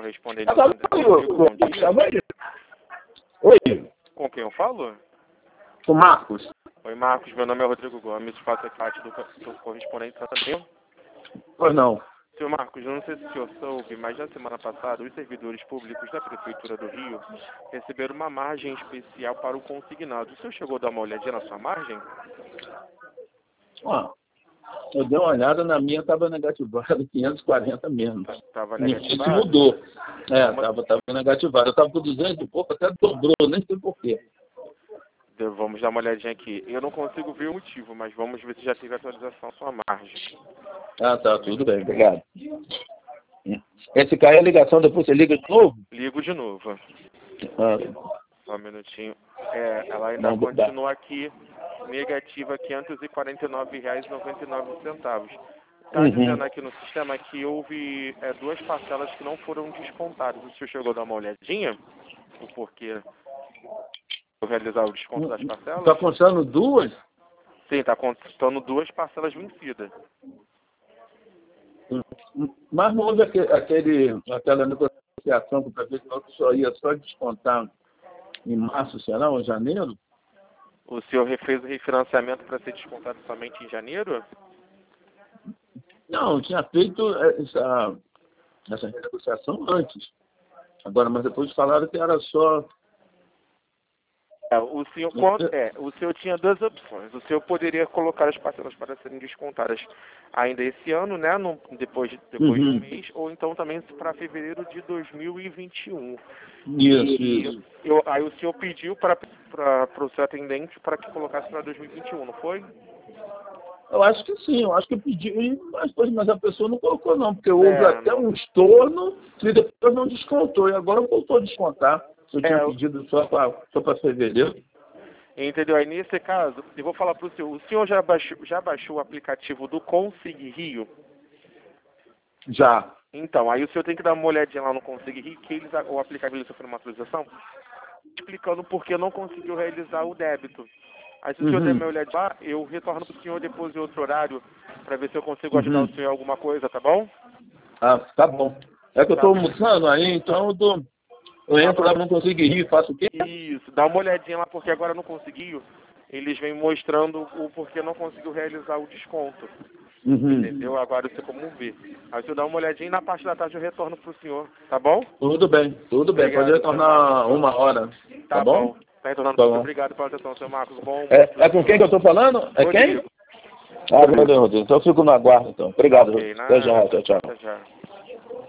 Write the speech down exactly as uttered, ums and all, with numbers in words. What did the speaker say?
correspondente Ah, tá, Rodrigo, bom dia. Oi, Com quem eu falo? o Marcos. Oi, Marcos, meu nome é Rodrigo Gomes, faço parte do, do correspondente Santander. Pois não. Senhor Marcos, eu não sei se o senhor soube, mas na semana passada os servidores públicos da Prefeitura do Rio receberam uma margem especial para o consignado. O senhor chegou a dar uma olhadinha na sua margem? Ó, eu dei uma olhada, na minha estava negativada quinhentos e quarenta mesmo. Estava Não sei se negativado? mudou. É, estava tava negativada. Eu estava com duzentos e pouco, até dobrou, nem sei porquê. Vamos dar uma olhadinha aqui. Eu não consigo ver o motivo, mas vamos ver se já teve atualização a sua margem. Ah, tá, tudo bem, obrigado. Esse cai a ligação, depois você liga de novo? Ligo de novo. Ah, Só um minutinho. É, ela ainda não, continua aqui, negativa, quinhentos e quarenta e nove reais e noventa e nove centavos. Está uhum. dizendo aqui no sistema que houve é, duas parcelas que não foram descontadas. O senhor chegou a dar uma olhadinha? O porquê eu realizar o desconto das parcelas? Está constando duas? Sim, está contando duas parcelas vencidas. Mas não houve aquele, aquele, aquela negociação com o prefeito falou que só ia só descontar em março, será, ou em janeiro? O senhor fez o refinanciamento para ser descontado somente em janeiro? Não, eu tinha feito essa, essa renegociação antes. Agora, mas depois falaram que era só... É, o senhor, quando, é, o senhor tinha duas opções. O senhor poderia colocar as parcelas para serem descontadas ainda esse ano, né, no, depois, depois Uhum. do mês, ou então também para fevereiro de dois mil e vinte e um. Isso, E isso. eu, aí o senhor pediu para o seu atendente para que colocasse para dois mil e vinte e um, não foi? Eu acho que sim, eu acho que eu pedi, mas, mas a pessoa não colocou não, porque houve É, até não. um estorno e depois não descontou, e agora voltou a descontar. Eu tinha É, pedido só para só para fevereiro. entendeu? Aí nesse caso, eu vou falar para o senhor, o senhor já baixou, já baixou o aplicativo do Consig Rio? Já. Então, aí o senhor tem que dar uma olhadinha lá no Consig Rio, que eles, o aplicativo ele sofreu uma atualização, explicando por que não conseguiu realizar o débito. Aí se o senhor der Uhum. uma olhadinha lá, eu retorno para o senhor depois em outro horário, para ver se eu consigo ajudar Uhum. o senhor em alguma coisa, tá bom? Ah, tá bom. É que eu Tá. estou almoçando aí, então eu, dou, eu Dá entro lá, pra... não consigo rir, faço o quê? Isso, dá uma olhadinha lá, porque agora não conseguiu. Eles vêm mostrando o porquê não conseguiu realizar o desconto. Uhum. Entendeu? Agora você como ver. Aí se eu dar uma olhadinha e na parte da tarde eu retorno pro senhor, tá bom? Tudo bem, tudo bem. Pode Obrigado, seu retornar Marcos. uma hora, tá Tá bom? bom. Tá retornando Tá pro senhor. bom. Obrigado pela atenção, seu Marcos. Bom almoço É, pro é com quem senhor. que eu estou falando? É quem? Rodrigo. Ah, Rodrigo, Rodrigo. Então eu fico no aguardo, então. Tá Obrigado, ok, Rodrigo. Até já, nada. tchau, tchau. Até já.